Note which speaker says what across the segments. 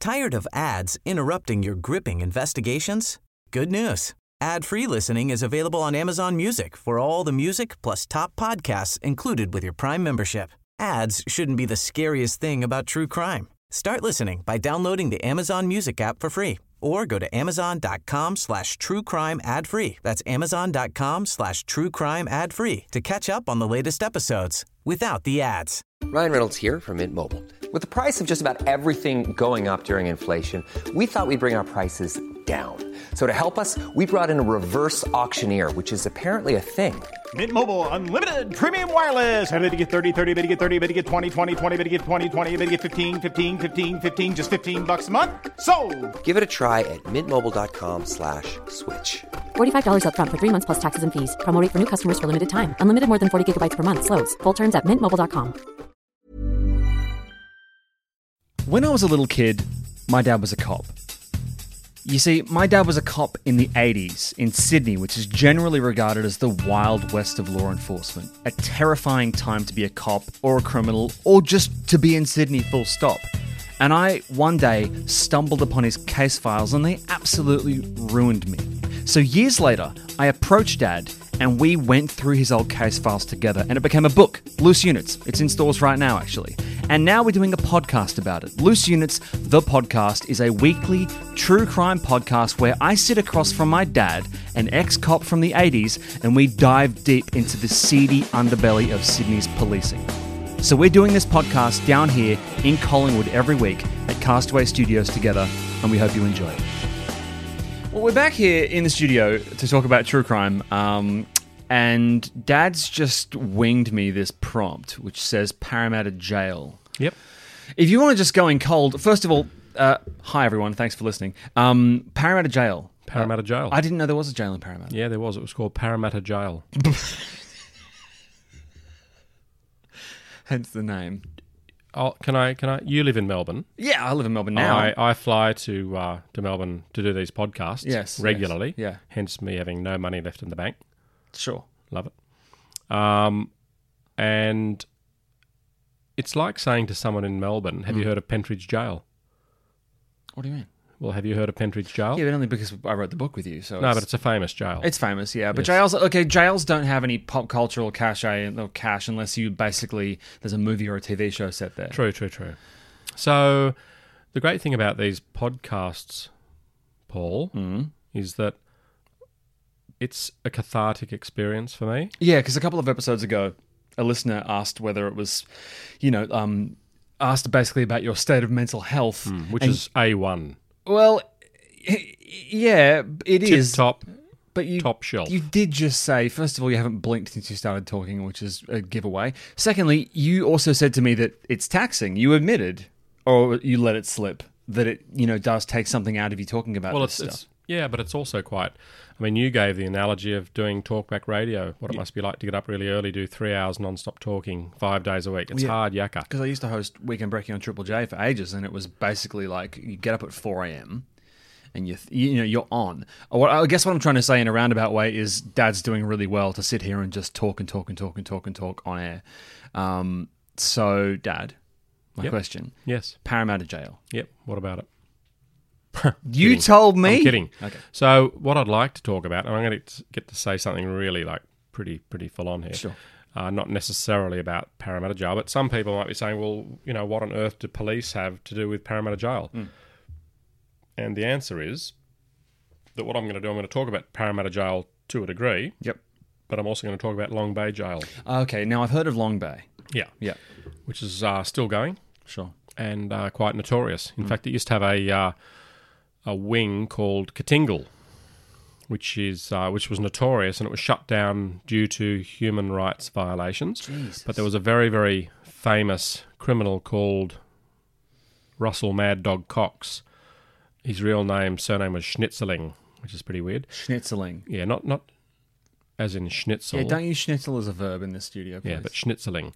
Speaker 1: Tired of ads interrupting your gripping investigations? Good news. Ad-free listening is available on Amazon Music for all the music plus top podcasts included with your Prime membership. Ads shouldn't be the scariest thing about true crime. Start listening by downloading the Amazon Music app for free or go to amazon.com/truecrime ad-free. That's amazon.com/truecrime ad-free to catch up on the latest episodes without the ads.
Speaker 2: Ryan Reynolds here from Mint Mobile. With the price of just about everything going up during inflation, we thought we'd bring our prices down. So to help us, we brought in a reverse auctioneer, which is apparently a thing.
Speaker 3: Mint Mobile Unlimited Premium Wireless. How to get 30, 30, bit to get 30, bit to get 20, 20, 20, bit to get 20, 20, bit to get 15, 15, 15, 15, just $15 a month? Sold!
Speaker 2: Give it a try at mintmobile.com/switch.
Speaker 4: $45 up front for 3 months plus taxes and fees. Promo rate for new customers for limited time. Unlimited more than 40 gigabytes per month. Slows full terms at mintmobile.com.
Speaker 5: When I was a little kid, my dad was a cop. You see, my dad was a cop in the 80s in Sydney, which is generally regarded as the wild west of law enforcement. A terrifying time to be a cop or a criminal or just to be in Sydney full stop. And I, one day, stumbled upon his case files and they absolutely ruined me. So years later, I approached Dad and we went through his old case files together and it became a book, Loose Units. It's in stores right now, actually. And now we're doing a podcast about it. Loose Units, the podcast, is a weekly true crime podcast where I sit across from my dad, an ex-cop from the 80s, and we dive deep into the seedy underbelly of Sydney's policing. So we're doing this podcast down here in Collingwood every week at Castaway Studios together, and we hope you enjoy it. Well, we're back here in the studio to talk about true crime, and Dad's just winged me this prompt, which says Parramatta Jail.
Speaker 6: Yep.
Speaker 5: If you want to just go in cold, first of all, hi everyone, thanks for listening. Parramatta Jail.
Speaker 6: Parramatta Jail.
Speaker 5: I didn't know there was a jail in Parramatta.
Speaker 6: Yeah, there was. It was called Parramatta Jail.
Speaker 5: Hence the name.
Speaker 6: Oh, can I? You live in Melbourne.
Speaker 5: Yeah, I live in Melbourne now.
Speaker 6: I fly to Melbourne to do these podcasts regularly.
Speaker 5: Yes, yeah.
Speaker 6: Hence me having no money left in the bank.
Speaker 5: Sure.
Speaker 6: Love it. And it's like saying to someone in Melbourne, have you heard of Pentridge Jail?
Speaker 5: What do you mean?
Speaker 6: Well, have you heard of Pentridge Jail?
Speaker 5: Yeah, but only because I wrote the book with you. So
Speaker 6: no, but it's a famous jail.
Speaker 5: It's famous, yeah. But
Speaker 6: Yes.
Speaker 5: jails don't have any pop cultural cachet or cash unless you basically, there's a movie or a TV show set there.
Speaker 6: True. So the great thing about these podcasts, Paul, is that it's a cathartic experience for me.
Speaker 5: Yeah, because a couple of episodes ago, a listener asked whether it was, asked basically about your state of mental health.
Speaker 6: Which is A1.
Speaker 5: Well, yeah, it is.
Speaker 6: Tip-top,
Speaker 5: but
Speaker 6: top shelf.
Speaker 5: You did just say, first of all, you haven't blinked since you started talking, which is a giveaway. Secondly, you also said to me that it's taxing. You admitted, or you let it slip, that it, does take something out of you talking about this stuff.
Speaker 6: Yeah, but it's also quite... I mean, you gave the analogy of doing talkback radio, what it must be like to get up really early, do 3 hours non-stop talking 5 days a week. It's hard yakka.
Speaker 5: Because I used to host Weekend Breaking on Triple J for ages, and it was basically like you get up at 4 a.m. and you're on. I guess what I'm trying to say in a roundabout way is Dad's doing really well to sit here and just talk on air. So, Dad, my question.
Speaker 6: Yes.
Speaker 5: Parramatta Jail.
Speaker 6: Yep. What about it?
Speaker 5: You told me.
Speaker 6: I'm kidding.
Speaker 5: Okay.
Speaker 6: So what I'd like to talk about, and I'm going to get to say something really pretty full on here.
Speaker 5: Sure.
Speaker 6: Not necessarily about Parramatta Jail, but some people might be saying, well, what on earth do police have to do with Parramatta Jail? And the answer is that what I'm going to do, I'm going to talk about Parramatta Jail to a degree.
Speaker 5: Yep.
Speaker 6: But I'm also going to talk about Long Bay Jail.
Speaker 5: Okay. Now I've heard of Long Bay.
Speaker 6: Yeah.
Speaker 5: Yeah.
Speaker 6: Which is still going.
Speaker 5: Sure.
Speaker 6: And quite notorious. In fact, it used to have a wing called Katingal, which was notorious, and it was shut down due to human rights violations.
Speaker 5: Jesus.
Speaker 6: But there was a very, very famous criminal called Russell Mad Dog Cox. His surname was Schnitzling, which is pretty weird.
Speaker 5: Schnitzeling.
Speaker 6: Yeah, not as in schnitzel.
Speaker 5: Yeah, don't use schnitzel as a verb in the studio, please.
Speaker 6: Yeah, but Schnitzling,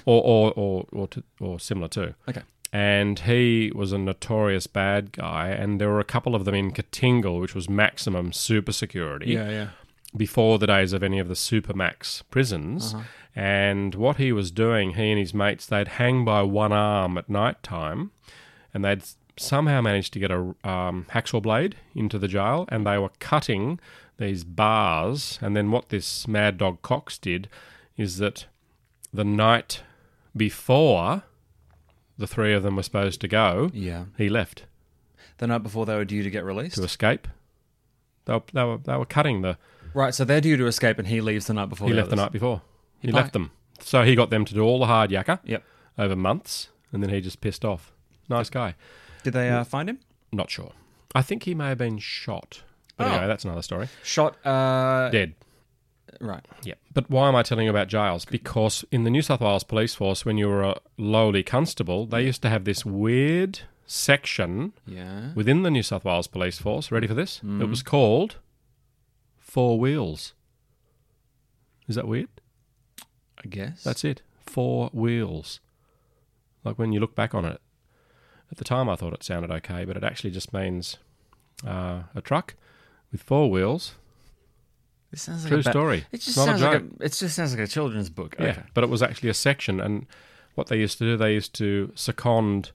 Speaker 6: or similar too.
Speaker 5: Okay.
Speaker 6: And he was a notorious bad guy, and there were a couple of them in Katingal, which was maximum super security.
Speaker 5: Yeah.
Speaker 6: Before the days of any of the Supermax prisons.
Speaker 5: Uh-huh.
Speaker 6: And what he was doing, he and his mates, they'd hang by one arm at night time, and they'd somehow managed to get a hacksaw blade into the jail, and they were cutting these bars. And then what this Mad Dog Cox did is that the night before the three of them were supposed to go, he left
Speaker 5: The night before they were due to get released?
Speaker 6: to escape. They were cutting the...
Speaker 5: Right, so they're due to escape and he leaves the night before.
Speaker 6: He left the night before. He left them. So he got them to do all the hard yakka over months, and then he just pissed off. Nice guy.
Speaker 5: Did they find him?
Speaker 6: Not sure. I think he may have been shot. But anyway, that's another story.
Speaker 5: Shot.
Speaker 6: Dead.
Speaker 5: Right.
Speaker 6: Yeah. But why am I telling you about jails? Because in the New South Wales Police Force, when you were a lowly constable, they used to have this weird section within the New South Wales Police Force. Ready for this? It was called Four Wheels. Is that weird?
Speaker 5: I guess.
Speaker 6: That's it. Four wheels. Like when you look back on it. At the time I thought it sounded okay, but it actually just means a truck with four wheels.
Speaker 5: This sounds like
Speaker 6: True story.
Speaker 5: It just
Speaker 6: Not
Speaker 5: sounds
Speaker 6: a
Speaker 5: like
Speaker 6: joke.
Speaker 5: it just sounds like a children's book.
Speaker 6: Yeah,
Speaker 5: Okay.
Speaker 6: but it was actually a section, and what they used to do, they used to second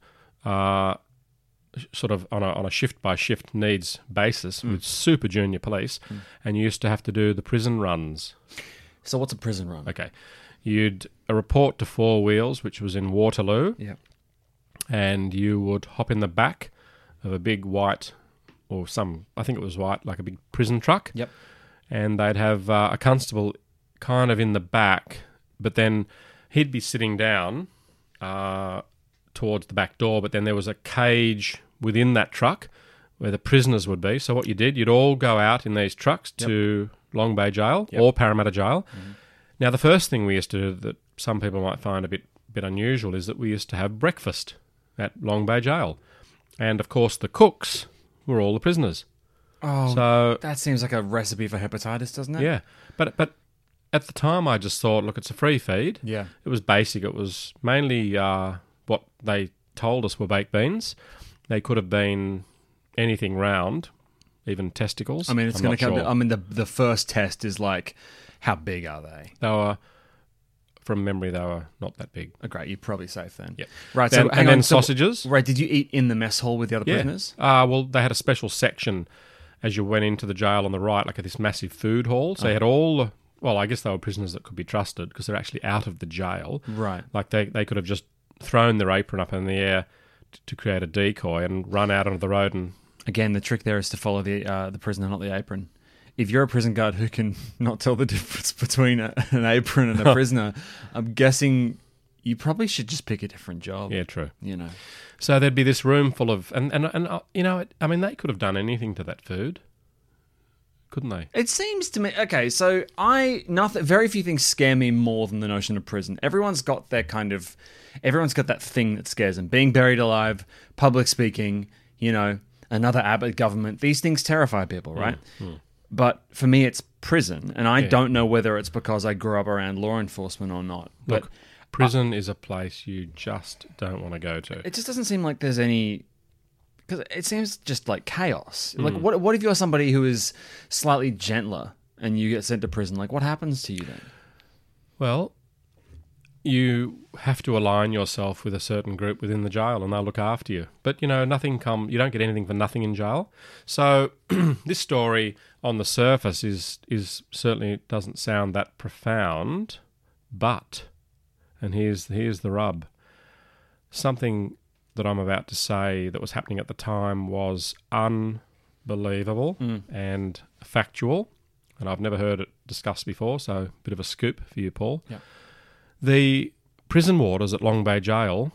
Speaker 6: sort of on a shift-by-shift needs basis with super junior police, and you used to have to do the prison runs.
Speaker 5: So what's a prison run?
Speaker 6: Okay. You'd report to Four Wheels, which was in Waterloo, and you would hop in the back of a big white, I think it was white, like a big prison truck.
Speaker 5: Yep.
Speaker 6: And they'd have a constable kind of in the back, but then he'd be sitting down towards the back door, but then there was a cage within that truck where the prisoners would be. So what you did, you'd all go out in these trucks to Long Bay Jail or Parramatta Jail. Now, the first thing we used to do that some people might find a bit unusual is that we used to have breakfast at Long Bay Jail. And, of course, the cooks were all the prisoners.
Speaker 5: Oh,
Speaker 6: so
Speaker 5: that seems like a recipe for hepatitis, doesn't it?
Speaker 6: yeah. But at the time I just thought, look, it's a free feed.
Speaker 5: Yeah.
Speaker 6: It was basic. It was mainly what they told us were baked beans. They could have been anything round, even testicles.
Speaker 5: I mean, it's
Speaker 6: I'm
Speaker 5: going to
Speaker 6: not
Speaker 5: come.
Speaker 6: sure.
Speaker 5: I mean, the first test is like, how big are they?
Speaker 6: They were, from memory, they were not that big.
Speaker 5: Oh, great, you're probably safe then.
Speaker 6: Yep.
Speaker 5: Right.
Speaker 6: Then-
Speaker 5: So hang
Speaker 6: and
Speaker 5: on,
Speaker 6: then
Speaker 5: so-
Speaker 6: sausages.
Speaker 5: Right. Did you eat in the mess hall with the other prisoners?
Speaker 6: Well, they had a special section as you went into the jail on the right, like this massive food hall. So they had all the... Well, I guess they were prisoners that could be trusted because they're actually out of the jail.
Speaker 5: Right.
Speaker 6: Like they could have just thrown their apron up in the air to create a decoy and run out onto the road and...
Speaker 5: Again, the trick there is to follow the prisoner, not the apron. If you're a prison guard who can not tell the difference between an apron and a prisoner, I'm guessing you probably should just pick a different job.
Speaker 6: Yeah, true.
Speaker 5: You know.
Speaker 6: So there'd be this room full of... And you know, I mean, they could have done anything to that food, couldn't they?
Speaker 5: It seems to me... Okay, so very few things scare me more than the notion of prison. Everyone's got that thing that scares them. Being buried alive, public speaking, you know, another Abbott government. These things terrify people, right? But for me, it's prison. And I don't know whether it's because I grew up around law enforcement or not. But
Speaker 6: Look, prison is a place you just don't want to go to.
Speaker 5: it just doesn't seem like there's any... Because it seems just like chaos. Like, what if you're somebody who is slightly gentler and you get sent to prison? Like, what happens to you then?
Speaker 6: Well, you have to align yourself with a certain group within the jail and they'll look after you. But, you know, you don't get anything for nothing in jail. So this story on the surface is certainly doesn't sound that profound, but, and here's the rub, something that I'm about to say that was happening at the time was unbelievable and factual, and I've never heard it discussed before, so a bit of a scoop for you, Paul.
Speaker 5: Yep.
Speaker 6: The prison warders at Long Bay Jail,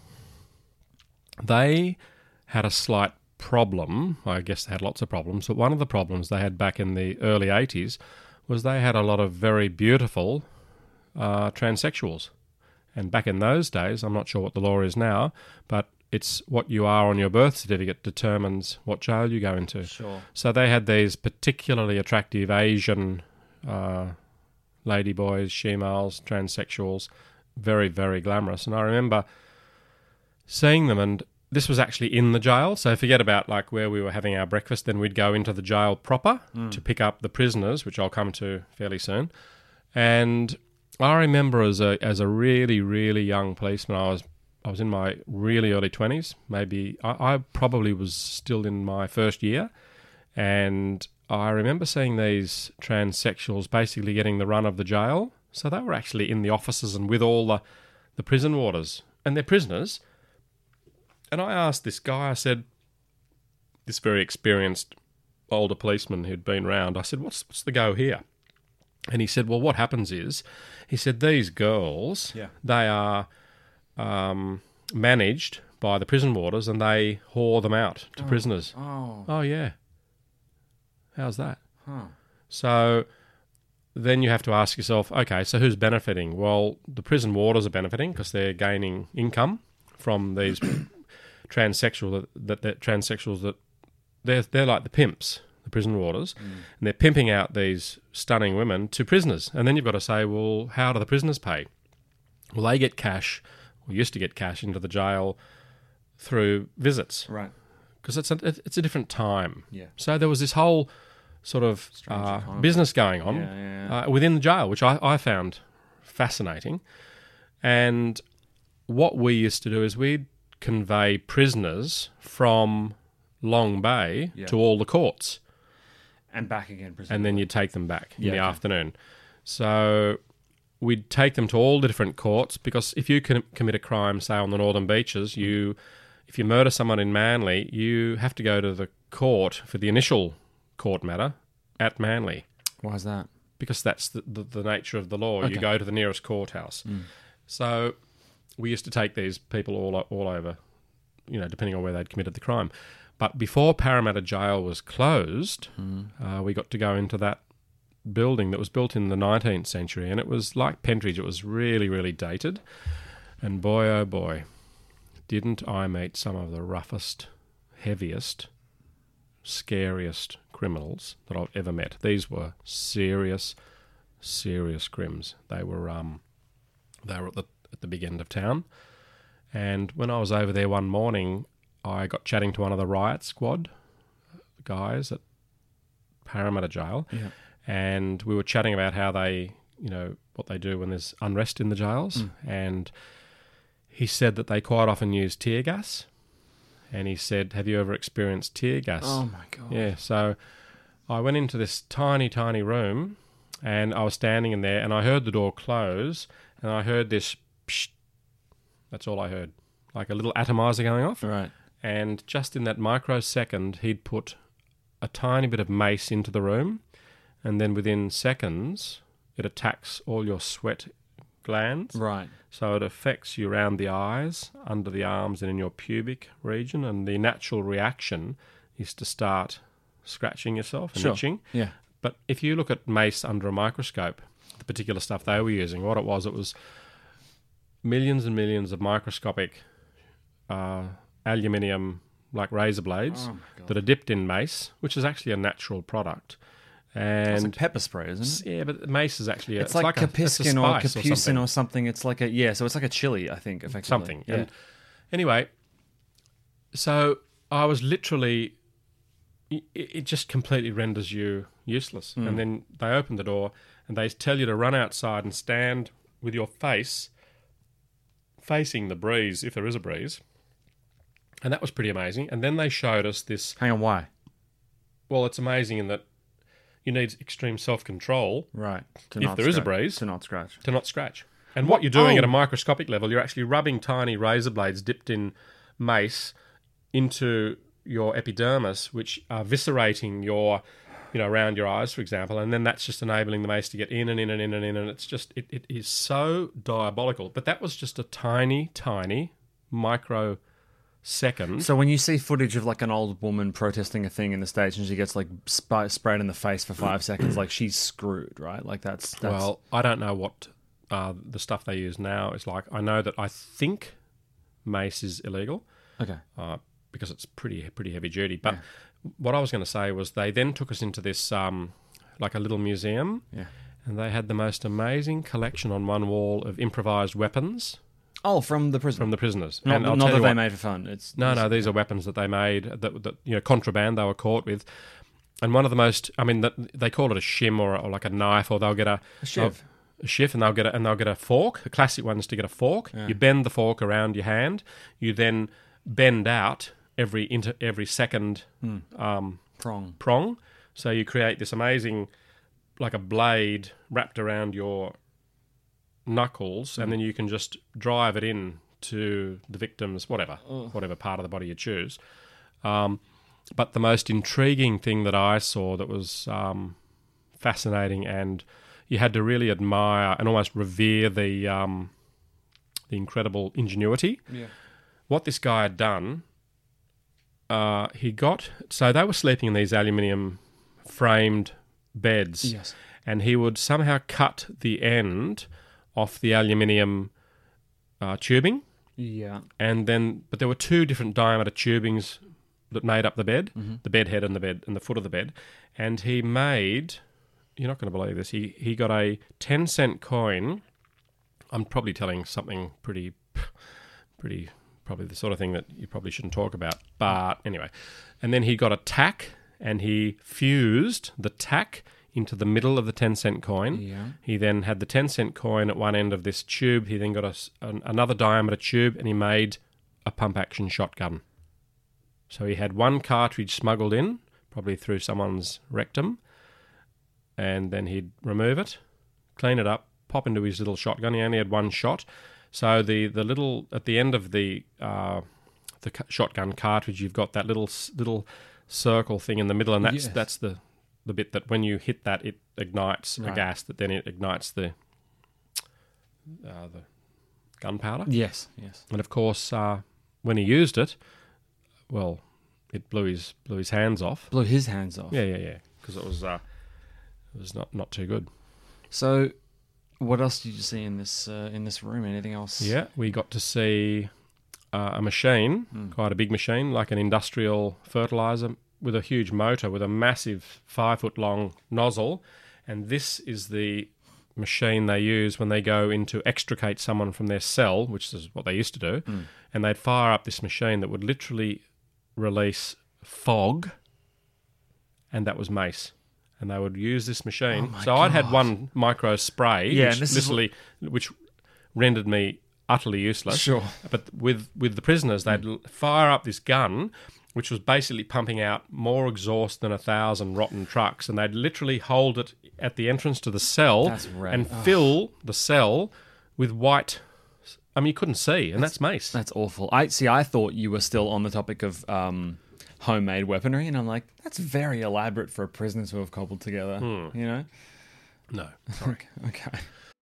Speaker 6: they had a slight problem. I guess they had lots of problems, but one of the problems they had back in the early 80s was they had a lot of very beautiful transsexuals. And back in those days, I'm not sure what the law is now, but it's what you are on your birth certificate determines what jail you go into.
Speaker 5: Sure.
Speaker 6: So they had these particularly attractive Asian ladyboys, shemales, transsexuals, very, very glamorous. And I remember seeing them, and this was actually in the jail. So forget about like where we were having our breakfast, then we'd go into the jail proper to pick up the prisoners, which I'll come to fairly soon. And I remember as a really, really young policeman, I was was in my really early 20s. Maybe I probably was still in my first year. And I remember seeing these transsexuals basically getting the run of the jail. So they were actually in the offices and with all the prison warders. And they're prisoners. And I asked this guy, I said, this very experienced older policeman who'd been round, I said, what's the go here? And he said, well, what happens is, he said, these girls, they are managed by the prison warders and they whore them out to prisoners. Oh, yeah. How's that? So then you have to ask yourself, okay, so who's benefiting? Well, the prison warders are benefiting because they're gaining income from these transsexuals that they're like the pimps, the prison warders, and they're pimping out these stunning women to prisoners. And then you've got to say, well, how do the prisoners pay? Well, they get cash, or used to get cash into the jail through visits.
Speaker 5: Right.
Speaker 6: Because it's a different time.
Speaker 5: Yeah.
Speaker 6: So there was this whole sort of business going on within the jail, which I found fascinating. And what we used to do is we'd convey prisoners from Long Bay to all the courts.
Speaker 5: And back again, presumably.
Speaker 6: And then you'd take them back in the afternoon. So we'd take them to all the different courts, because if you commit a crime, say on the Northern Beaches, if you murder someone in Manly, you have to go to the court for the initial court matter at Manly.
Speaker 5: Why is that?
Speaker 6: Because that's the nature of the law. Okay. You go to the nearest courthouse. So we used to take these people all over, depending on where they'd committed the crime. But before Parramatta Jail was closed, we got to go into that building that was built in the 19th century, and it was like Pentridge. It was really, really dated. And boy, oh boy, didn't I meet some of the roughest, heaviest, scariest criminals that I've ever met. These were serious, serious crims. They were at the big end of town. And when I was over there one morning, I got chatting to one of the riot squad guys at Parramatta Jail, and we were chatting about how they, what they do when there's unrest in the jails. And he said that they quite often use tear gas. And he said, have you ever experienced tear gas?
Speaker 5: Oh, my God.
Speaker 6: Yeah, so I went into this tiny, tiny room, and I was standing in there, and I heard the door close, and I heard this psh. That's all I heard. Like a little atomizer going off.
Speaker 5: Right.
Speaker 6: And just in that microsecond, he'd put a tiny bit of mace into the room, and then within seconds, it attacks all your sweat glands.
Speaker 5: Right.
Speaker 6: So it affects you around the eyes, under the arms, and in your pubic region. And the natural reaction is to start scratching yourself and itching.
Speaker 5: Yeah.
Speaker 6: But if you look at mace under a microscope, the particular stuff they were using, what it was millions and millions of microscopic aluminium, like razor blades, that are dipped in mace, which is actually a natural product. And
Speaker 5: it's like pepper spray, isn't it?
Speaker 6: Yeah, but mace is actually
Speaker 5: it's like Capiskin or Capucin
Speaker 6: or
Speaker 5: something. It's like so it's like a chili, I think, effectively.
Speaker 6: Something.
Speaker 5: Yeah.
Speaker 6: And anyway, so I was literally, it just completely renders you useless. And then they open the door and they tell you to run outside and stand with your face facing the breeze, if there is a breeze. And that was pretty amazing. And then they showed us this.
Speaker 5: Hang on, why?
Speaker 6: Well, it's amazing in that you need extreme self-control.
Speaker 5: Right.
Speaker 6: If there is a breeze.
Speaker 5: To not scratch.
Speaker 6: To not scratch. And what you're doing at a microscopic level, you're actually rubbing tiny razor blades dipped in mace into your epidermis, which are viscerating your, around your eyes, for example, and then that's just enabling the mace to get in and in and in and in, and it's just, it is so diabolical. But that was just a tiny, tiny microsecond.
Speaker 5: So when you see footage of like an old woman protesting a thing in the States and she gets like sprayed in the face for 5 seconds, like she's screwed, right? Like that's...
Speaker 6: Well, I don't know what the stuff they use now is like. I know that I think mace is illegal.
Speaker 5: Okay.
Speaker 6: Because it's pretty heavy duty. But what I was going to say was they then took us into this like a little museum.
Speaker 5: Yeah.
Speaker 6: And they had the most amazing collection on one wall of improvised weapons.
Speaker 5: Oh, from the prison.
Speaker 6: From the prisoners.
Speaker 5: Not that they made for fun.
Speaker 6: No, these are weapons that they made, that contraband they were caught with. And one of the most, they call it a shim or like a knife, or they'll get a shiv. a shift, and they'll get a fork. The classic one is to get a fork. You bend the fork around your hand. You then bend out every second prong. So you create this amazing, like a blade wrapped around your knuckles, and then you can just drive it in to the victim's whatever part of the body you choose. But the most intriguing thing that I saw that was fascinating, and you had to really admire and almost revere the incredible ingenuity. Yeah. What this guy had done, so they were sleeping in these aluminium framed beds,
Speaker 5: Yes.
Speaker 6: and he would somehow cut the end off the aluminium tubing.
Speaker 5: Yeah.
Speaker 6: But there were two different diameter tubings that made up the bed, the bed head and the foot of the bed. And he made, you're not going to believe this, he got a 10-cent coin. I'm probably telling something pretty, probably the sort of thing that you probably shouldn't talk about. But anyway, and then he got a tack, and he fused the tack into the middle of the 10-cent coin.
Speaker 5: Yeah.
Speaker 6: He then had the 10-cent coin at one end of this tube. He then got another diameter tube, and he made a pump-action shotgun. So he had one cartridge smuggled in, probably through someone's rectum, and then he'd remove it, clean it up, pop into his little shotgun. He only had one shot. So the little, at the end of the shotgun cartridge, you've got that little circle thing in the middle, and that's the bit that when you hit that, it ignites a gas that then it ignites the gunpowder.
Speaker 5: Yes.
Speaker 6: And of course, when he used it, well, it blew his hands off.
Speaker 5: Blew his hands off.
Speaker 6: Yeah. Because it was not too good.
Speaker 5: So, what else did you see in this room? Anything else?
Speaker 6: Yeah, we got to see a machine, quite a big machine, like an industrial fertilizer with a huge motor with a massive 5-foot-long nozzle, and this is the machine they use when they go in to extricate someone from their cell, which is what they used to do, and they'd fire up this machine that would literally release fog, and that was mace. And they would use this machine. So I'd had one micro spray, which rendered me utterly useless.
Speaker 5: Sure.
Speaker 6: But with the prisoners, they'd fire up this gun, which was basically pumping out more exhaust than 1,000 rotten trucks, and they'd literally hold it at the entrance to the cell and fill the cell with white. I mean, you couldn't see, and that's mace.
Speaker 5: That's awful. I thought you were still on the topic of homemade weaponry, and I'm like, that's very elaborate for a prison to have cobbled together. You know?
Speaker 6: No, sorry.
Speaker 5: Okay.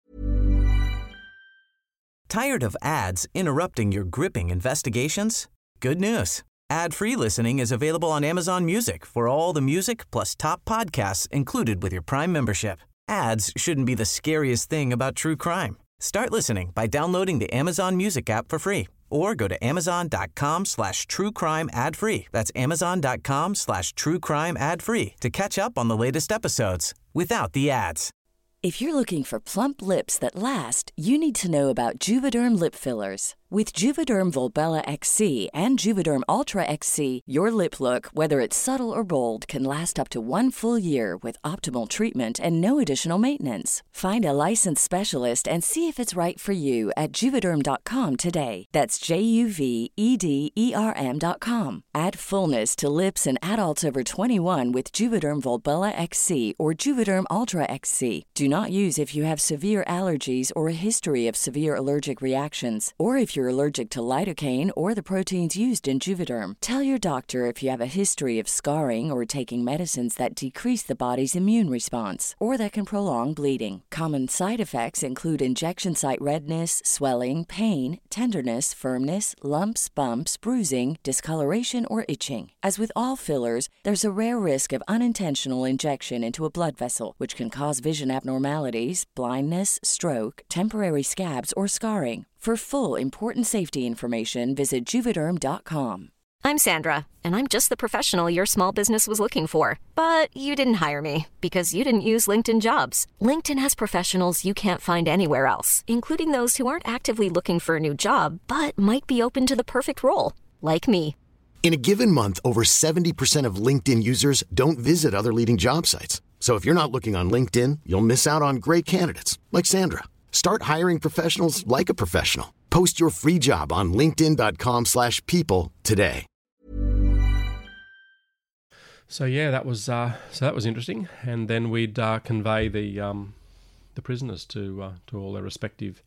Speaker 1: Tired of ads interrupting your gripping investigations? Good news. Ad-free listening is available on Amazon Music for all the music plus top podcasts included with your Prime membership. Ads shouldn't be the scariest thing about true crime. Start listening by downloading the Amazon Music app for free or go to amazon.com/truecrime ad-free. That's amazon.com/truecrime ad-free to catch up on the latest episodes without the ads.
Speaker 7: If you're looking for plump lips that last, you need to know about Juvederm lip fillers. With Juvederm Volbella XC and Juvederm Ultra XC, your lip look, whether it's subtle or bold, can last up to 1 full year with optimal treatment and no additional maintenance. Find a licensed specialist and see if it's right for you at Juvederm.com today. That's JUVEDERM.com. Add fullness to lips in adults over 21 with Juvederm Volbella XC or Juvederm Ultra XC. Do not use if you have severe allergies or a history of severe allergic reactions, or if you're allergic to lidocaine or the proteins used in Juvederm. Tell your doctor if you have a history of scarring or taking medicines that decrease the body's immune response or that can prolong bleeding. Common side effects include injection site redness, swelling, pain, tenderness, firmness, lumps, bumps, bruising, discoloration, or itching. As with all fillers, there's a rare risk of unintentional injection into a blood vessel, which can cause vision abnormalities, blindness, stroke, temporary scabs, or scarring. For full, important safety information, visit Juvederm.com.
Speaker 8: I'm Sandra, and I'm just the professional your small business was looking for. But you didn't hire me because you didn't use LinkedIn Jobs. LinkedIn has professionals you can't find anywhere else, including those who aren't actively looking for a new job, but might be open to the perfect role, like me.
Speaker 9: In a given month, over 70% of LinkedIn users don't visit other leading job sites. So if you're not looking on LinkedIn, you'll miss out on great candidates like Sandra. Start hiring professionals like a professional. Post your free job on linkedin.com/people today.
Speaker 6: So yeah, that was interesting. And then we'd convey the prisoners to all their respective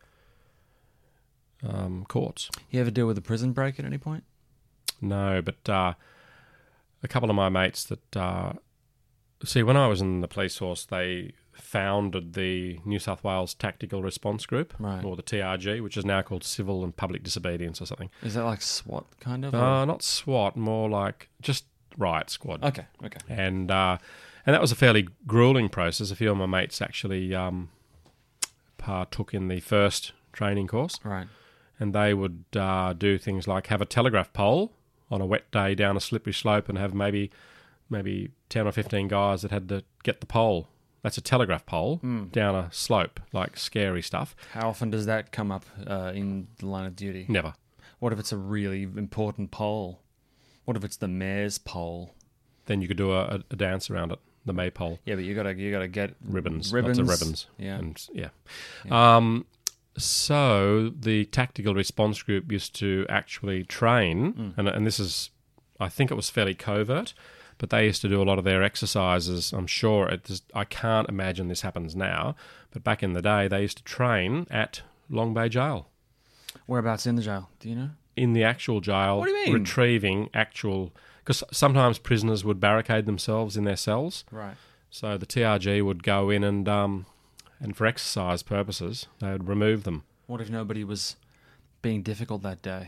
Speaker 6: courts.
Speaker 5: You ever deal with a prison break at any point?
Speaker 6: No, but a couple of my mates that see, when I was in the police force, they founded the New South Wales Tactical Response Group,
Speaker 5: Right.
Speaker 6: or the TRG, which is now called Civil and Public Disobedience or something.
Speaker 5: Is that like SWAT kind of?
Speaker 6: Not SWAT, more like just riot squad.
Speaker 5: Okay.
Speaker 6: And that was a fairly grueling process. A few of my mates actually partook in the first training course.
Speaker 5: Right.
Speaker 6: And they would do things like have a telegraph pole on a wet day down a slippery slope and have maybe 10 or 15 guys that had to get the pole. That's a telegraph pole down a slope, like scary stuff.
Speaker 5: How often does that come up in the line of duty?
Speaker 6: Never.
Speaker 5: What if it's a really important pole? What if it's the mayor's pole?
Speaker 6: Then you could do a dance around it, the maypole.
Speaker 5: Yeah, but you gotta get
Speaker 6: Ribbons. Lots of ribbons.
Speaker 5: Yeah.
Speaker 6: And yeah. So the tactical response group used to actually train, and this is, I think it was fairly covert, but they used to do a lot of their exercises. I'm sure I can't imagine this happens now, but back in the day, they used to train at Long Bay Jail.
Speaker 5: Whereabouts in the jail? Do you know?
Speaker 6: In the actual jail.
Speaker 5: What do you mean?
Speaker 6: Retrieving actual... Because sometimes prisoners would barricade themselves in their cells.
Speaker 5: Right.
Speaker 6: So the TRG would go in and for exercise purposes, they would remove them.
Speaker 5: What if nobody was being difficult that day?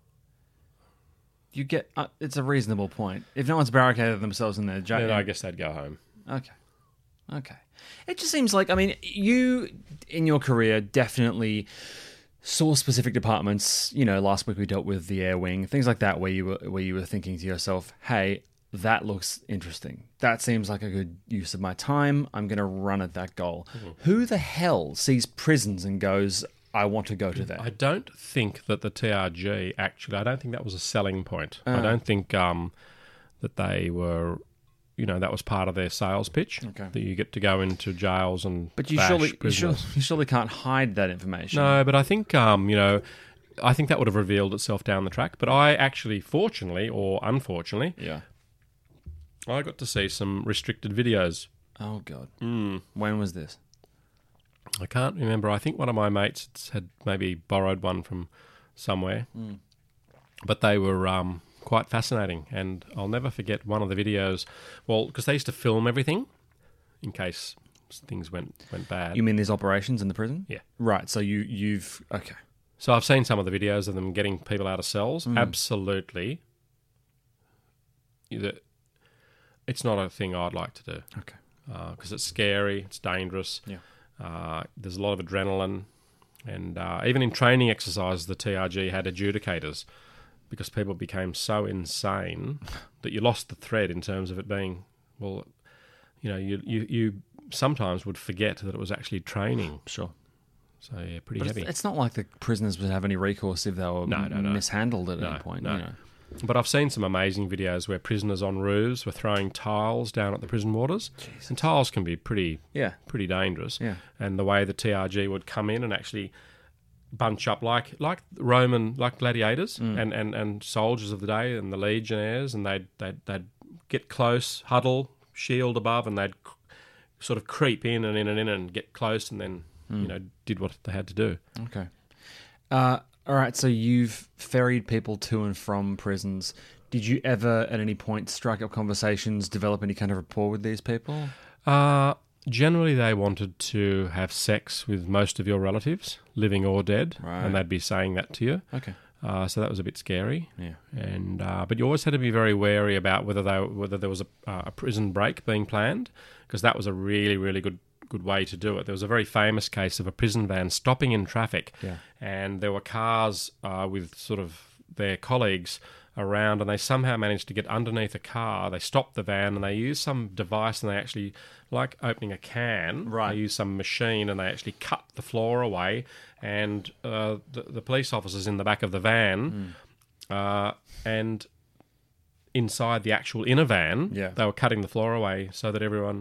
Speaker 5: You get... it's a reasonable point. If no one's barricaded themselves in their jail...
Speaker 6: Then I guess they'd go home.
Speaker 5: Okay. It just seems like, I mean, you, in your career, definitely saw specific departments. You know, last week we dealt with the air wing, things like that, where you were thinking to yourself, hey, that looks interesting. That seems like a good use of my time. I'm going to run at that goal. Mm-hmm. Who the hell sees prisons and goes, I want to go to that?
Speaker 6: I don't think that the TRG, actually, I don't think that was a selling point. I don't think that they were... You know, that was part of their sales pitch.
Speaker 5: Okay.
Speaker 6: That you get to go into jails and
Speaker 5: but you surely can't hide that information.
Speaker 6: No, but I think I think that would have revealed itself down the track. But I actually, fortunately or unfortunately, I got to see some restricted videos.
Speaker 5: Oh God! When was this?
Speaker 6: I can't remember. I think one of my mates had maybe borrowed one from somewhere, but they were. Quite fascinating, and I'll never forget one of the videos. Well, because they used to film everything in case things went bad.
Speaker 5: You mean there's operations in the prison?
Speaker 6: Yeah.
Speaker 5: Right. So you've okay.
Speaker 6: So I've seen some of the videos of them getting people out of cells. Absolutely, it's not a thing I'd like to do.
Speaker 5: Okay.
Speaker 6: Because it's scary, it's dangerous.
Speaker 5: Yeah.
Speaker 6: There's a lot of adrenaline, and even in training exercises, the TRG had adjudicators. Because people became so insane that you lost the thread in terms of it being, well, you sometimes would forget that it was actually training.
Speaker 5: Sure.
Speaker 6: So, yeah, pretty heavy.
Speaker 5: It's not like the prisoners would have any recourse if they were mishandled at any point.
Speaker 6: No.
Speaker 5: You know.
Speaker 6: But I've seen some amazing videos where prisoners on roofs were throwing tiles down at the prison warders. Jesus. And tiles can be pretty dangerous.
Speaker 5: Yeah.
Speaker 6: And the way the TRG would come in and actually... bunch up like Roman, like gladiators and soldiers of the day and the legionnaires, and they'd get close, huddle, shield above, and they'd sort of creep in and get close, and then did what they had to do.
Speaker 5: Okay. All right. So you've ferried people to and from prisons. Did you ever, at any point, strike up conversations, develop any kind of rapport with these people?
Speaker 6: Generally, they wanted to have sex with most of your relatives, living or dead, and they'd be saying that to you.
Speaker 5: Okay.
Speaker 6: So that was a bit scary.
Speaker 5: Yeah.
Speaker 6: And but you always had to be very wary about whether there was a prison break being planned, because that was a really, really good way to do it. There was a very famous case of a prison van stopping in traffic, and there were cars with sort of their colleagues around, and they somehow managed to get underneath a car. They stopped the van and they used some device, and they actually, like opening a can, they used some machine and they actually cut the floor away, and the police officers in the back of the van and inside the actual inner van, they were cutting the floor away so that everyone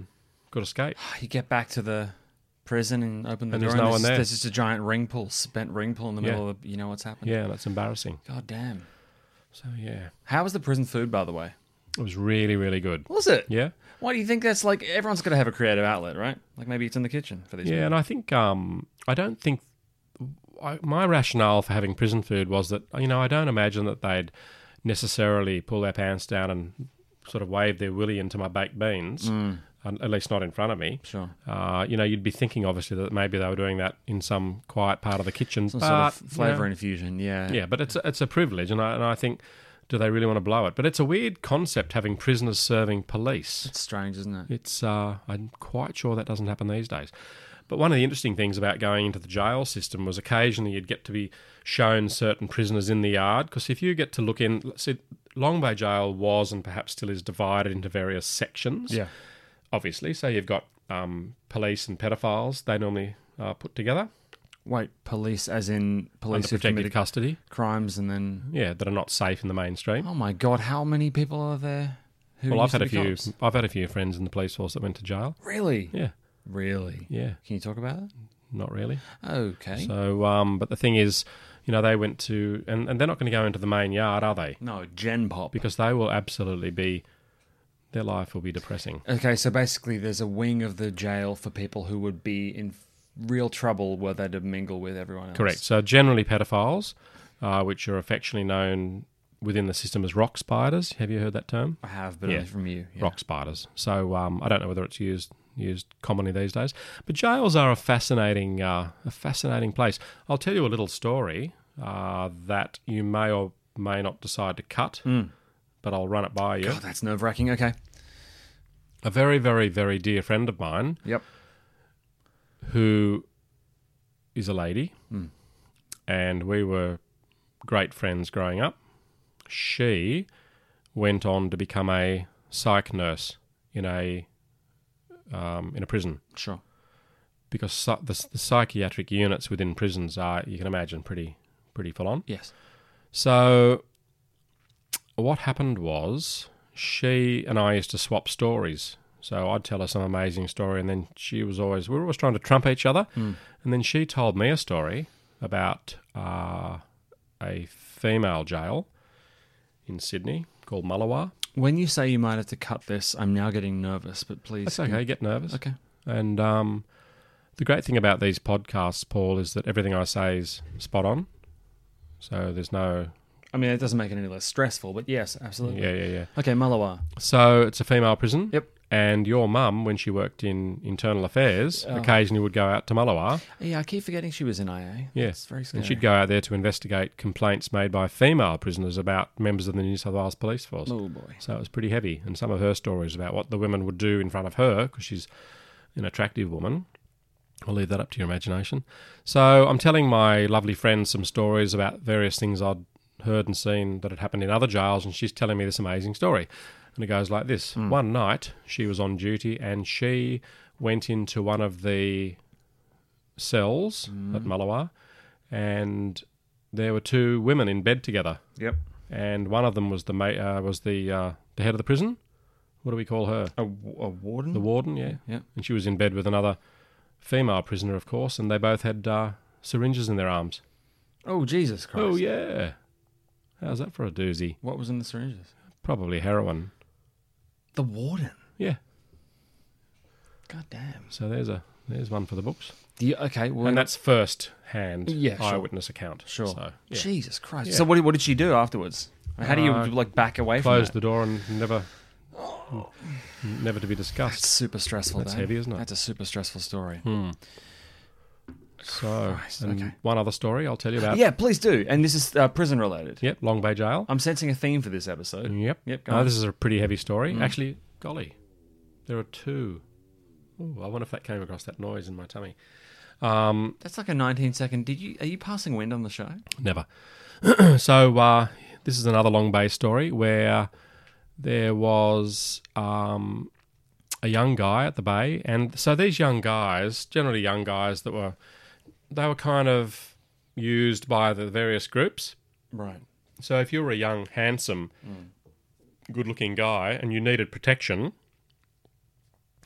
Speaker 6: could escape.
Speaker 5: You get back to the prison and open the
Speaker 6: And
Speaker 5: door,
Speaker 6: there's no one there.
Speaker 5: There's just a giant spent ring pool in the middle of you know what's happened.
Speaker 6: Yeah, that's embarrassing.
Speaker 5: God damn.
Speaker 6: So, yeah.
Speaker 5: How was the prison food, by the way?
Speaker 6: It was really, really good.
Speaker 5: Was it?
Speaker 6: Yeah.
Speaker 5: Why do you think that's like? Everyone's got to have a creative outlet, right? Like maybe it's in the kitchen for these.
Speaker 6: Yeah,
Speaker 5: people.
Speaker 6: and I think I don't think my rationale for having prison food was that I don't imagine that they'd necessarily pull their pants down and sort of wave their willy into my baked beans, at least not in front of me.
Speaker 5: Sure.
Speaker 6: You'd be thinking obviously that maybe they were doing that in some quiet part of the kitchen,
Speaker 5: Some sort of flavour infusion. Yeah.
Speaker 6: Yeah, but it's a privilege, and I think. Do they really want to blow it? But it's a weird concept having prisoners serving police.
Speaker 5: It's strange, isn't it?
Speaker 6: It's I'm quite sure that doesn't happen these days. But one of the interesting things about going into the jail system was occasionally you'd get to be shown certain prisoners in the yard, because if you get to look in, see, Long Bay Jail was and perhaps still is divided into various sections.
Speaker 5: Yeah.
Speaker 6: Obviously, so you've got police and pedophiles. They normally are put together.
Speaker 5: Wait, police as in police
Speaker 6: Under
Speaker 5: who've
Speaker 6: protective
Speaker 5: committed
Speaker 6: custody.
Speaker 5: crimes and then...
Speaker 6: Yeah, that are not safe in the mainstream.
Speaker 5: Oh my God, how many people are there who
Speaker 6: Well,
Speaker 5: used
Speaker 6: I've
Speaker 5: to
Speaker 6: had
Speaker 5: be
Speaker 6: a few.
Speaker 5: cops?
Speaker 6: I've had a few friends in the police force that went to jail.
Speaker 5: Really?
Speaker 6: Yeah,
Speaker 5: Really?
Speaker 6: yeah.
Speaker 5: Can you talk about it?
Speaker 6: Not really.
Speaker 5: Okay.
Speaker 6: So, but the thing is, they went to, and they're not going to go into the main yard, are they?
Speaker 5: No, Gen Pop.
Speaker 6: Because they will absolutely be, their life will be depressing.
Speaker 5: Okay, so basically there's a wing of the jail for people who would be in real trouble were they to mingle with everyone else.
Speaker 6: Correct. So generally pedophiles, which are affectionately known within the system as rock spiders. Have you heard that term?
Speaker 5: I have, but
Speaker 6: Yeah.
Speaker 5: only from you. Yeah.
Speaker 6: Rock spiders. So I don't know whether it's used commonly these days. But jails are a fascinating place. I'll tell you a little story that you may or may not decide to cut, but I'll run it by you.
Speaker 5: God, that's nerve-wracking. Okay.
Speaker 6: A very, very, very dear friend of mine,
Speaker 5: Yep.
Speaker 6: who is a lady, and we were great friends growing up. She went on to become a psych nurse in a prison,
Speaker 5: Sure.
Speaker 6: because the psychiatric units within prisons are, you can imagine, pretty full on.
Speaker 5: Yes.
Speaker 6: So what happened was she and I used to swap stories. So I'd tell her some amazing story, and then we were always trying to trump each other. And then she told me a story about a female jail in Sydney called Mullawar.
Speaker 5: When you say you might have to cut this, I'm now getting nervous, but please...
Speaker 6: That's okay, get nervous.
Speaker 5: Okay.
Speaker 6: And the great thing about these podcasts, Paul, is that everything I say is spot on. So there's no...
Speaker 5: I mean, it doesn't make it any less stressful, but yes, absolutely.
Speaker 6: Yeah.
Speaker 5: Okay, Mullawar.
Speaker 6: So it's a female prison.
Speaker 5: Yep.
Speaker 6: And your mum, when she worked in internal affairs, occasionally would go out to Mullawar.
Speaker 5: Yeah, I keep forgetting she was in IA.
Speaker 6: Yeah.
Speaker 5: It's very scary.
Speaker 6: And she'd go out there to investigate complaints made by female prisoners about members of the New South Wales Police Force.
Speaker 5: Oh, boy.
Speaker 6: So it was pretty heavy. And some of her stories about what the women would do in front of her, because she's an attractive woman. I'll leave that up to your imagination. So I'm telling my lovely friend some stories about various things I'd heard and seen that had happened in other jails, and she's telling me this amazing story. And it goes like this. One night, she was on duty, and she went into one of the cells at Mullawar, and there were two women in bed together.
Speaker 5: Yep.
Speaker 6: And one of them was the head of the prison. What do we call her?
Speaker 5: A warden?
Speaker 6: The warden, yeah.
Speaker 5: Yeah.
Speaker 6: And she was in bed with another female prisoner, of course, and they both had syringes in their arms.
Speaker 5: Oh, Jesus Christ.
Speaker 6: Oh, yeah. How's that for a doozy?
Speaker 5: What was in the syringes?
Speaker 6: Probably heroin.
Speaker 5: The warden?
Speaker 6: Yeah.
Speaker 5: God damn.
Speaker 6: So there's one for the books.
Speaker 5: Okay, well...
Speaker 6: And that's first-hand
Speaker 5: Yeah, sure.
Speaker 6: eyewitness account.
Speaker 5: Sure.
Speaker 6: So, yeah.
Speaker 5: Jesus Christ.
Speaker 6: Yeah.
Speaker 5: So what did she do afterwards? How do you, back away from
Speaker 6: Close
Speaker 5: that?
Speaker 6: the door and never to be discussed.
Speaker 5: That's super stressful,
Speaker 6: That's
Speaker 5: Dave.
Speaker 6: heavy, isn't it?
Speaker 5: That's a super stressful story.
Speaker 6: So,
Speaker 5: Christ,
Speaker 6: and
Speaker 5: okay.
Speaker 6: one other story I'll tell you about.
Speaker 5: Yeah, please do. And this is prison-related.
Speaker 6: Yep, Long Bay Jail.
Speaker 5: I'm sensing a theme for this episode.
Speaker 6: Yep.
Speaker 5: Go on.
Speaker 6: This is a pretty heavy story. Actually, golly, there are two. Ooh, I wonder if that came across that noise in my tummy.
Speaker 5: That's like a 19-second... Are you passing wind on the show?
Speaker 6: Never. So, this is another Long Bay story where there was a young guy at the Bay. And so these young guys, generally young guys they were kind of used by the various groups.
Speaker 5: Right.
Speaker 6: So if you were a young, handsome, good-looking guy and you needed protection,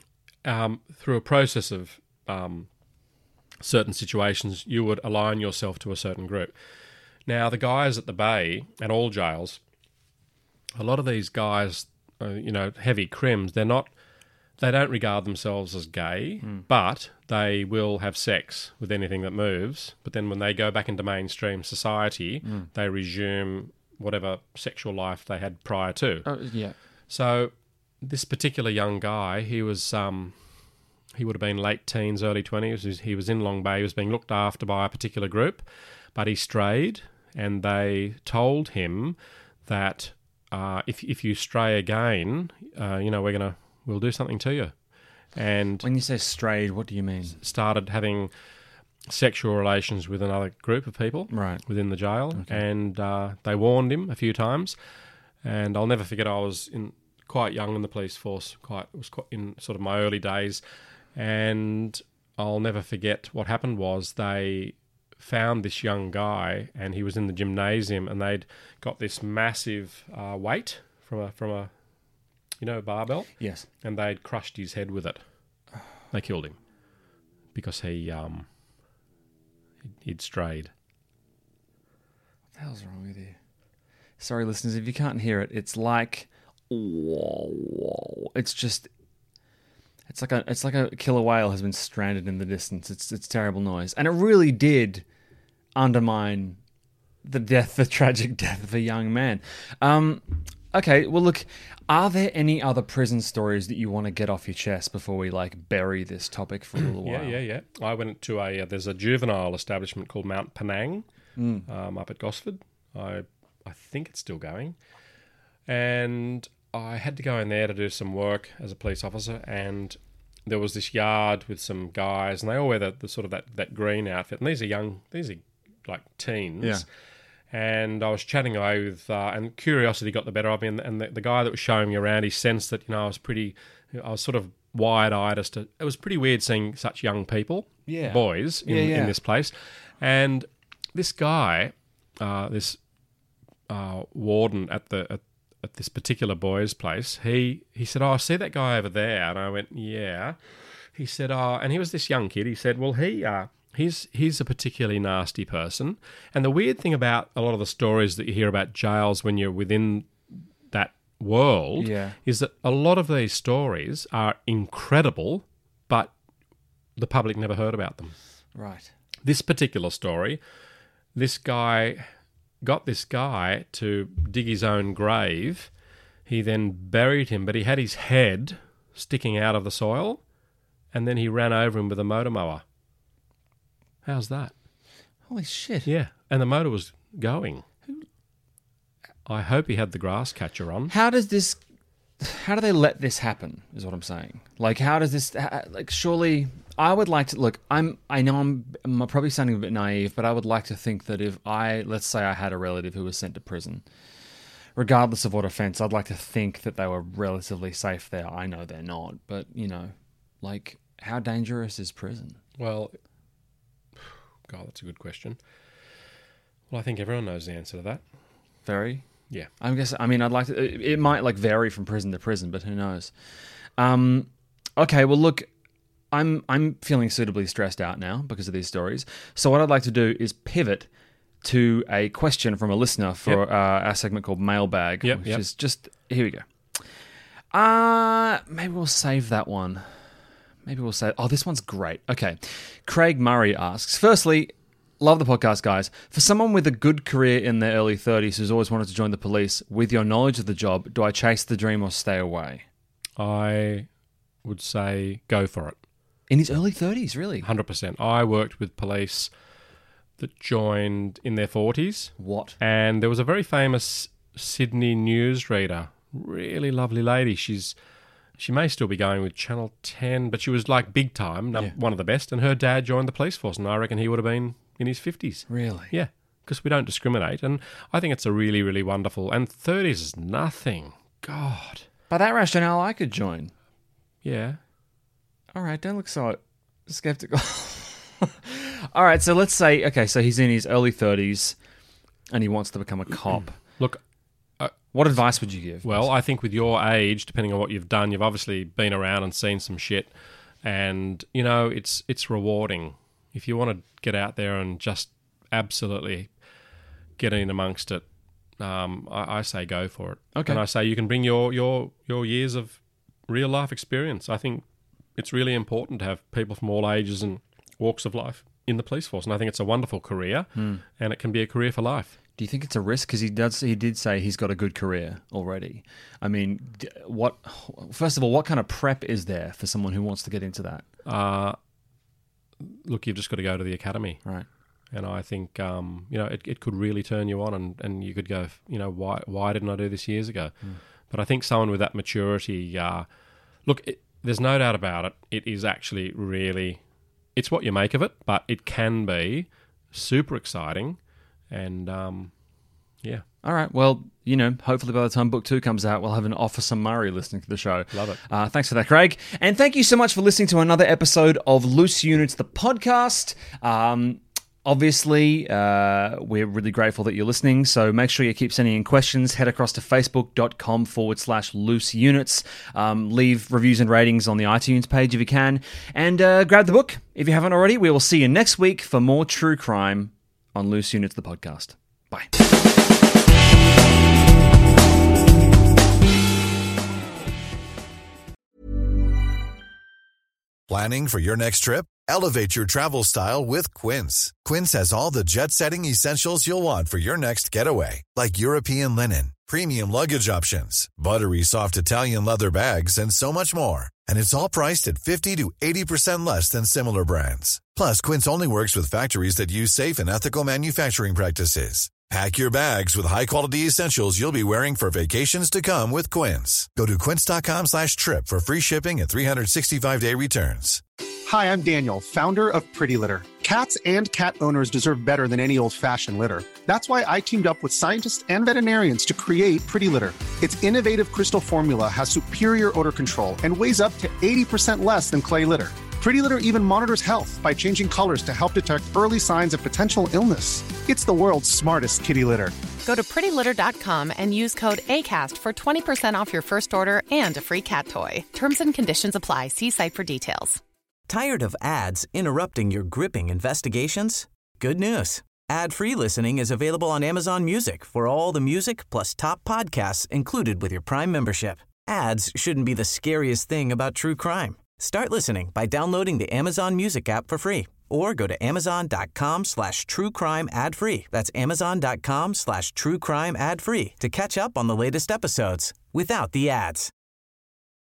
Speaker 6: through a process of certain situations, you would align yourself to a certain group. Now, the guys at the Bay and all jails, a lot of these guys, heavy crims, they don't regard themselves as gay, but they will have sex with anything that moves. But then when they go back into mainstream society, they resume whatever sexual life they had prior to.
Speaker 5: Yeah.
Speaker 6: So this particular young guy, he would have been late teens, early 20s. He was in Long Bay. He was being looked after by a particular group, but he strayed, and they told him that if you stray again, we'll do something to you. And
Speaker 5: when you say strayed, what do you mean?
Speaker 6: Started having sexual relations with another group of people within the jail, and they warned him a few times. And I'll never forget, I was quite young in the police force, was quite in sort of my early days, and I'll never forget what happened was they found this young guy, and he was in the gymnasium, and they'd got this massive weight from a barbell.
Speaker 5: Yes.
Speaker 6: And they'd crushed his head with it. They killed him because he'd strayed.
Speaker 5: What the hell's wrong with you? Sorry, listeners, if you can't hear it, it's like it's like a killer whale has been stranded in the distance. It's terrible noise, and it really did undermine the tragic death of a young man. Okay, well, look, are there any other prison stories that you want to get off your chest before we bury this topic for a little while?
Speaker 6: Yeah. I went to there's a juvenile establishment called Mount Penang up at Gosford. I think it's still going. And I had to go in there to do some work as a police officer, and there was this yard with some guys, and they all wear the sort of that green outfit, and these are like teens.
Speaker 5: Yeah.
Speaker 6: And I was chatting away with, and curiosity got the better of me, and the guy that was showing me around, he sensed that, I was sort of wide-eyed as to, it was pretty weird seeing such young people, boys, in this place. And this guy, this warden at this particular boys' place, he said, "Oh, I see that guy over there." And I went, "Yeah." He said, "Oh," and he was this young kid. He said, "Well, he's a particularly nasty person." And the weird thing about a lot of the stories that you hear about jails when you're within that world is that a lot of these stories are incredible, but the public never heard about them.
Speaker 5: Right.
Speaker 6: This particular story, this guy got this guy to dig his own grave. He then buried him, but he had his head sticking out of the soil, and then he ran over him with a motor mower. How's that?
Speaker 5: Holy shit.
Speaker 6: Yeah, and the motor was going. I hope he had the grass catcher on.
Speaker 5: How do they let this happen, is what I'm saying. How does this, surely, I would like to, look, I know I'm probably sounding a bit naive, but I would like to think that if let's say I had a relative who was sent to prison, regardless of what offence, I'd like to think that they were relatively safe there. I know they're not, but, how dangerous is prison?
Speaker 6: Well, God, that's a good question. Well, I think everyone knows the answer to that.
Speaker 5: Very?
Speaker 6: Yeah.
Speaker 5: I'd like to... It might, vary from prison to prison, but who knows? Okay, well, look, I'm feeling suitably stressed out now because of these stories. So what I'd like to do is pivot to a question from a listener for our segment called Mailbag, which is just... Here we go. Maybe we'll save that one. Oh, this one's great. Okay. Craig Murray asks, firstly, love the podcast, guys. For someone with a good career in their early 30s who's always wanted to join the police, with your knowledge of the job, do I chase the dream or stay away?
Speaker 6: I would say go for it.
Speaker 5: In his early 30s, really?
Speaker 6: 100%. I worked with police that joined in their 40s.
Speaker 5: What?
Speaker 6: And there was a very famous Sydney newsreader, really lovely lady. She may still be going with Channel 10, but she was big time, one of the best, and her dad joined the police force, and I reckon he would have been in his 50s.
Speaker 5: Really?
Speaker 6: Yeah, because we don't discriminate, and I think it's a really, really wonderful, and 30s is nothing. God.
Speaker 5: By that rationale, I could join.
Speaker 6: Yeah.
Speaker 5: All right, don't look so skeptical. All right, so let's say, so he's in his early 30s, and he wants to become a cop.
Speaker 6: Look,
Speaker 5: What advice would you give?
Speaker 6: Well, I think with your age, depending on what you've done, you've obviously been around and seen some shit, and it's rewarding. If you want to get out there and just absolutely get in amongst it, I say go for it.
Speaker 5: Okay.
Speaker 6: And I say you can bring your years of real life experience. I think it's really important to have people from all ages and walks of life in the police force, and I think it's a wonderful career, and it can be a career for life.
Speaker 5: Do you think it's a risk? Because he did say he's got a good career already. I mean, first of all, what kind of prep is there for someone who wants to get into that?
Speaker 6: Look, you've just got to go to the academy.
Speaker 5: Right.
Speaker 6: And I think, it could really turn you on, and you could go, why didn't I do this years ago? But I think someone with that maturity, there's no doubt about it. It is actually really, it's what you make of it, but it can be super exciting. And, yeah.
Speaker 5: All right. Well, hopefully by the time book 2 comes out, we'll have an Officer Murray listening to the show.
Speaker 6: Love it.
Speaker 5: Thanks for that, Craig. And thank you so much for listening to another episode of Loose Units, the podcast. Obviously, we're really grateful that you're listening, so make sure you keep sending in questions. Head across to facebook.com/loose units. Leave reviews and ratings on the iTunes page if you can. And grab the book if you haven't already. We will see you next week for more true crime on Loose Units, the podcast. Bye.
Speaker 10: Planning for your next trip? Elevate your travel style with Quince. Quince has all the jet-setting essentials you'll want for your next getaway, like European linen, premium luggage options, buttery soft Italian leather bags, and so much more. And it's all priced at 50 to 80% less than similar brands. Plus, Quince only works with factories that use safe and ethical manufacturing practices. Pack your bags with high-quality essentials you'll be wearing for vacations to come with Quince. Go to quince.com/trip for free shipping and 365-day returns.
Speaker 11: Hi, I'm Daniel, founder of Pretty Litter. Cats and cat owners deserve better than any old-fashioned litter. That's why I teamed up with scientists and veterinarians to create Pretty Litter. Its innovative crystal formula has superior odor control and weighs up to 80% less than clay litter. Pretty Litter even monitors health by changing colors to help detect early signs of potential illness. It's the world's smartest kitty litter.
Speaker 12: Go to prettylitter.com and use code ACAST for 20% off your first order and a free cat toy. Terms and conditions apply. See site for details.
Speaker 1: Tired of ads interrupting your gripping investigations? Good news. Ad-free listening is available on Amazon Music for all the music plus top podcasts included with your Prime membership. Ads shouldn't be the scariest thing about true crime. Start listening by downloading the Amazon Music app for free or go to amazon.com/truecrime ad-free. That's amazon.com/truecrime ad-free to catch up on the latest episodes without the ads.